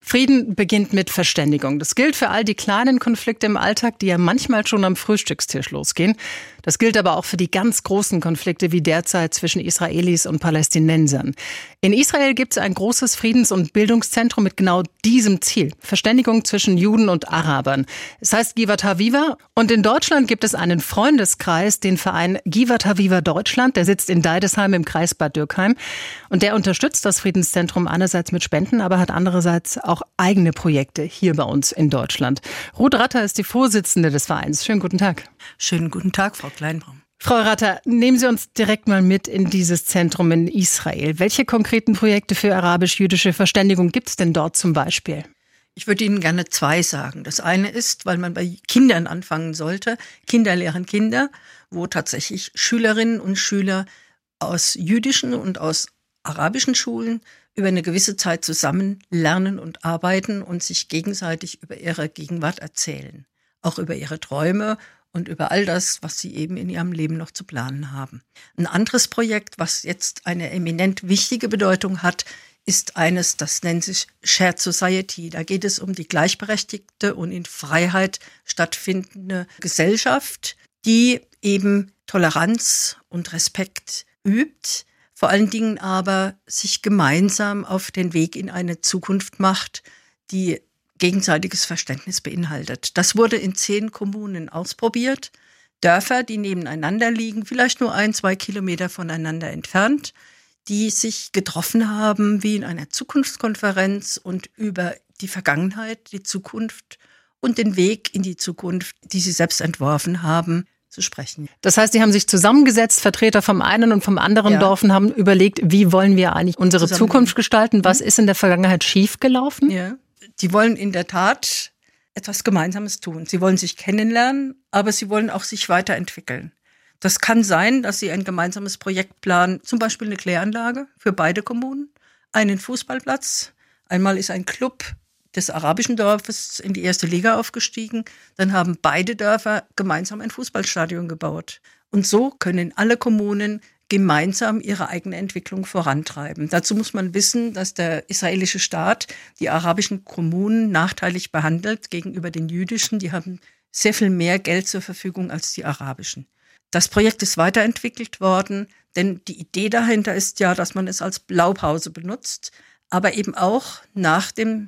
Frieden beginnt mit Verständigung. Das gilt für all die kleinen Konflikte im Alltag, die ja manchmal schon am Frühstückstisch losgehen. Das gilt aber auch für die ganz großen Konflikte wie derzeit zwischen Israelis und Palästinensern. In Israel gibt es ein großes Friedens- und Bildungszentrum mit genau diesem Ziel. Verständigung zwischen Juden und Arabern. Es heißt Givat Haviva. Und in Deutschland gibt es einen Freundeskreis, den Verein Givat Haviva Deutschland. Der sitzt in Deidesheim im Kreis Bad Dürkheim. Und der unterstützt das Friedenszentrum einerseits mit Spenden, aber hat andererseits auch eigene Projekte hier bei uns in Deutschland. Ruth Ratter ist die Vorsitzende des Vereins. Schönen guten Tag. Schönen guten Tag, Frau Kleinbaum. Frau Ratter, nehmen Sie uns direkt mal mit in dieses Zentrum in Israel. Welche konkreten Projekte für arabisch-jüdische Verständigung gibt es denn dort zum Beispiel? Ich würde Ihnen gerne 2 sagen. Das eine ist, weil man bei Kindern anfangen sollte, Kinder lehren Kinder, wo tatsächlich Schülerinnen und Schüler aus jüdischen und aus arabischen Schulen über eine gewisse Zeit zusammen lernen und arbeiten und sich gegenseitig über ihre Gegenwart erzählen. Auch über ihre Träume und über all das, was sie eben in ihrem Leben noch zu planen haben. Ein anderes Projekt, was jetzt eine eminent wichtige Bedeutung hat, ist eines, das nennt sich Shared Society. Da geht es um die gleichberechtigte und in Freiheit stattfindende Gesellschaft, die eben Toleranz und Respekt übt, vor allen Dingen aber sich gemeinsam auf den Weg in eine Zukunft macht, die gegenseitiges Verständnis beinhaltet. Das wurde in 10 Kommunen ausprobiert. Dörfer, die nebeneinander liegen, vielleicht nur 1-2 Kilometer voneinander entfernt, die sich getroffen haben wie in einer Zukunftskonferenz und über die Vergangenheit, die Zukunft und den Weg in die Zukunft, die sie selbst entworfen haben, zu sprechen. Das heißt, die haben sich zusammengesetzt, Vertreter vom einen und vom anderen Dorf, und haben überlegt, wie wollen wir eigentlich unsere Zukunft gestalten? Was ist in der Vergangenheit schiefgelaufen? Ja. Die wollen in der Tat etwas Gemeinsames tun. Sie wollen sich kennenlernen, aber sie wollen auch sich weiterentwickeln. Das kann sein, dass sie ein gemeinsames Projekt planen, zum Beispiel eine Kläranlage für beide Kommunen, einen Fußballplatz. Einmal ist ein Club des arabischen Dorfes in die 1. Liga aufgestiegen. Dann haben beide Dörfer gemeinsam ein Fußballstadion gebaut. Und so können alle Kommunen gemeinsam ihre eigene Entwicklung vorantreiben. Dazu muss man wissen, dass der israelische Staat die arabischen Kommunen nachteilig behandelt gegenüber den jüdischen. Die haben sehr viel mehr Geld zur Verfügung als die arabischen. Das Projekt ist weiterentwickelt worden, denn die Idee dahinter ist ja, dass man es als Blaupause benutzt, aber eben auch nach dem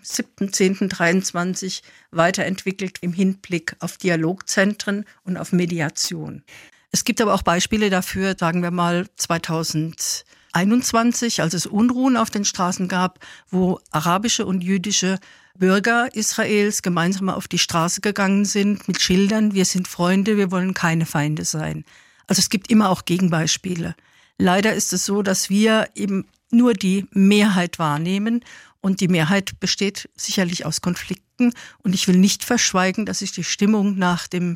7.10.23 weiterentwickelt im Hinblick auf Dialogzentren und auf Mediation. Es gibt aber auch Beispiele dafür, sagen wir mal 2021, als es Unruhen auf den Straßen gab, wo arabische und jüdische Bürger Israels gemeinsam auf die Straße gegangen sind mit Schildern: Wir sind Freunde, wir wollen keine Feinde sein. Also es gibt immer auch Gegenbeispiele. Leider ist es so, dass wir eben nur die Mehrheit wahrnehmen und die Mehrheit besteht sicherlich aus Konflikten. Und ich will nicht verschweigen, dass sich die Stimmung nach dem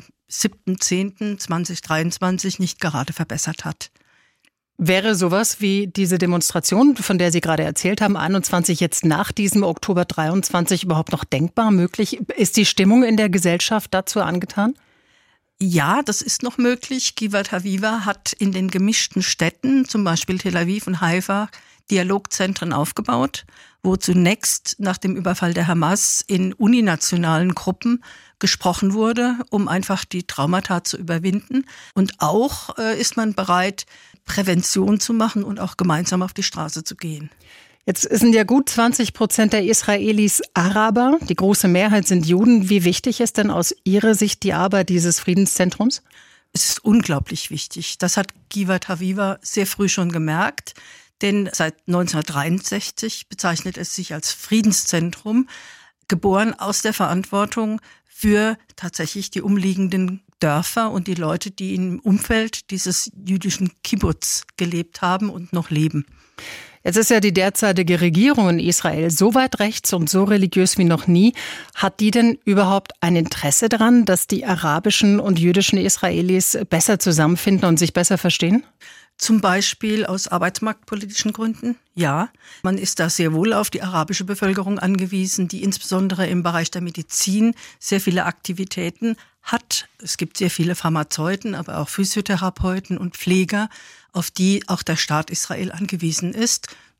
7.10.2023 nicht gerade verbessert hat. Wäre sowas wie diese Demonstration, von der Sie gerade erzählt haben, 21 jetzt nach diesem Oktober 23 überhaupt noch denkbar möglich? Ist die Stimmung in der Gesellschaft dazu angetan? Ja, das ist noch möglich. Givat Haviva hat in den gemischten Städten, zum Beispiel Tel Aviv und Haifa, Dialogzentren aufgebaut, wo zunächst nach dem Überfall der Hamas in uninationalen Gruppen gesprochen wurde, um einfach die Traumata zu überwinden. Und auch ist man bereit, Prävention zu machen und auch gemeinsam auf die Straße zu gehen. Jetzt sind ja gut 20% der Israelis Araber. Die große Mehrheit sind Juden. Wie wichtig ist denn aus Ihrer Sicht die Arbeit dieses Friedenszentrums? Es ist unglaublich wichtig. Das hat Givat Haviva sehr früh schon gemerkt. Denn seit 1963 bezeichnet es sich als Friedenszentrum, geboren aus der Verantwortung für tatsächlich die umliegenden Dörfer und die Leute, die im Umfeld dieses jüdischen Kibbutz gelebt haben und noch leben. Jetzt ist ja die derzeitige Regierung in Israel so weit rechts und so religiös wie noch nie. Hat die denn überhaupt ein Interesse daran, dass die arabischen und jüdischen Israelis besser zusammenfinden und sich besser verstehen? Zum Beispiel aus arbeitsmarktpolitischen Gründen, ja. Man ist da sehr wohl auf die arabische Bevölkerung angewiesen, die insbesondere im Bereich der Medizin sehr viele Aktivitäten hat. Es gibt sehr viele Pharmazeuten, aber auch Physiotherapeuten und Pfleger, auf die auch der Staat Israel angewiesen ist.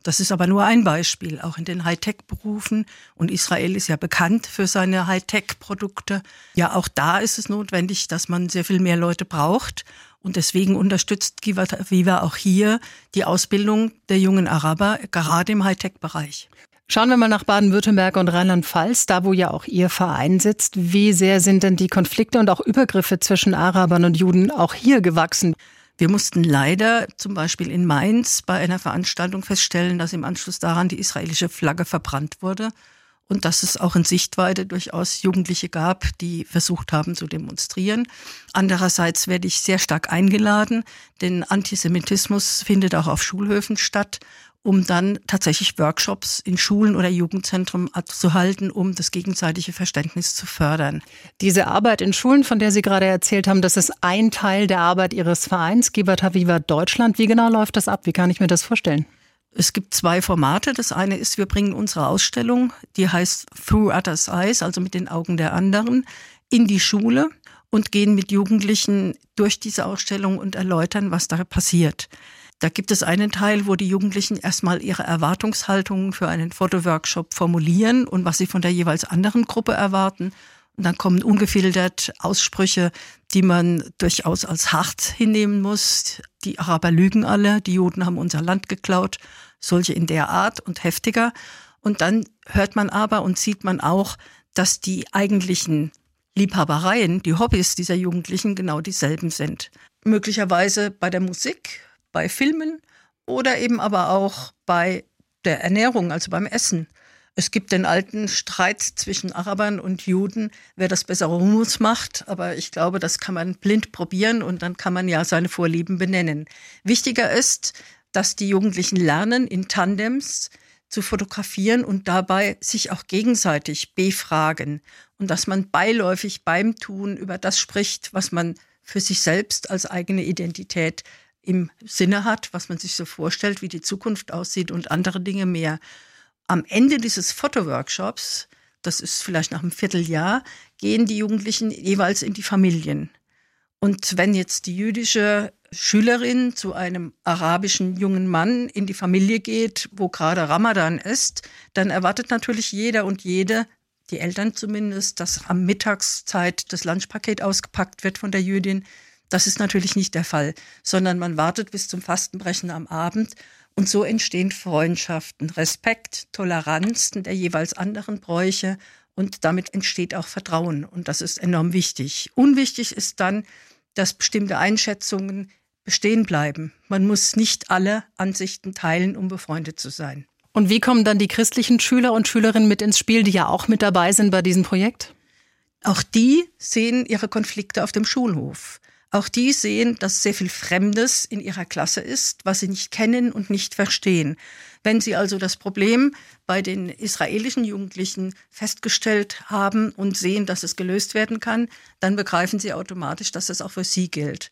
Das ist aber nur ein Beispiel, auch in den Hightech-Berufen. Und Israel ist ja bekannt für seine Hightech-Produkte. Ja, auch da ist es notwendig, dass man sehr viel mehr Leute braucht. Und deswegen unterstützt Givat Aviva auch hier die Ausbildung der jungen Araber, gerade im Hightech-Bereich. Schauen wir mal nach Baden-Württemberg und Rheinland-Pfalz, da wo ja auch Ihr Verein sitzt. Wie sehr sind denn die Konflikte und auch Übergriffe zwischen Arabern und Juden auch hier gewachsen? Wir mussten leider zum Beispiel in Mainz bei einer Veranstaltung feststellen, dass im Anschluss daran die israelische Flagge verbrannt wurde und dass es auch in Sichtweite durchaus Jugendliche gab, die versucht haben zu demonstrieren. Andererseits werde ich sehr stark eingeladen, denn Antisemitismus findet auch auf Schulhöfen statt, um dann tatsächlich Workshops in Schulen oder Jugendzentren zu halten, um das gegenseitige Verständnis zu fördern. Diese Arbeit in Schulen, von der Sie gerade erzählt haben, das ist ein Teil der Arbeit Ihres Vereins, Givat Aviva Deutschland. Wie genau läuft das ab? Wie kann ich mir das vorstellen? Es gibt 2 Formate. Das eine ist, wir bringen unsere Ausstellung, die heißt Through Others' Eyes, also mit den Augen der anderen, in die Schule und gehen mit Jugendlichen durch diese Ausstellung und erläutern, was da passiert. Da gibt es einen Teil, wo die Jugendlichen erstmal ihre Erwartungshaltungen für einen Fotoworkshop formulieren und was sie von der jeweils anderen Gruppe erwarten. Und dann kommen ungefiltert Aussprüche, die man durchaus als hart hinnehmen muss. Die Araber lügen alle, die Juden haben unser Land geklaut, solche in der Art und heftiger. Und dann hört man aber und sieht man auch, dass die eigentlichen Liebhabereien, die Hobbys dieser Jugendlichen genau dieselben sind. Möglicherweise bei der Musik, bei Filmen oder eben aber auch bei der Ernährung, also beim Essen. Es gibt den alten Streit zwischen Arabern und Juden, wer das bessere Hummus macht. Aber ich glaube, das kann man blind probieren und dann kann man ja seine Vorlieben benennen. Wichtiger ist, dass die Jugendlichen lernen, in Tandems zu fotografieren und dabei sich auch gegenseitig befragen. Und dass man beiläufig beim Tun über das spricht, was man für sich selbst als eigene Identität im Sinne hat, was man sich so vorstellt, wie die Zukunft aussieht und andere Dinge mehr. Am Ende dieses Fotoworkshops, das ist vielleicht nach einem Vierteljahr, gehen die Jugendlichen jeweils in die Familien. Und wenn jetzt die jüdische Schülerin zu einem arabischen jungen Mann in die Familie geht, wo gerade Ramadan ist, dann erwartet natürlich jeder und jede, die Eltern zumindest, dass am Mittagszeit das Lunchpaket ausgepackt wird von der Jüdin. Das ist natürlich nicht der Fall, sondern man wartet bis zum Fastenbrechen am Abend und so entstehen Freundschaften, Respekt, Toleranz der jeweils anderen Bräuche und damit entsteht auch Vertrauen und das ist enorm wichtig. Unwichtig ist dann, dass bestimmte Einschätzungen bestehen bleiben. Man muss nicht alle Ansichten teilen, um befreundet zu sein. Und wie kommen dann die christlichen Schüler und Schülerinnen mit ins Spiel, die ja auch mit dabei sind bei diesem Projekt? Auch die sehen ihre Konflikte auf dem Schulhof. Auch die sehen, dass sehr viel Fremdes in ihrer Klasse ist, was sie nicht kennen und nicht verstehen. Wenn sie also das Problem bei den israelischen Jugendlichen festgestellt haben und sehen, dass es gelöst werden kann, dann begreifen sie automatisch, dass es auch für sie gilt.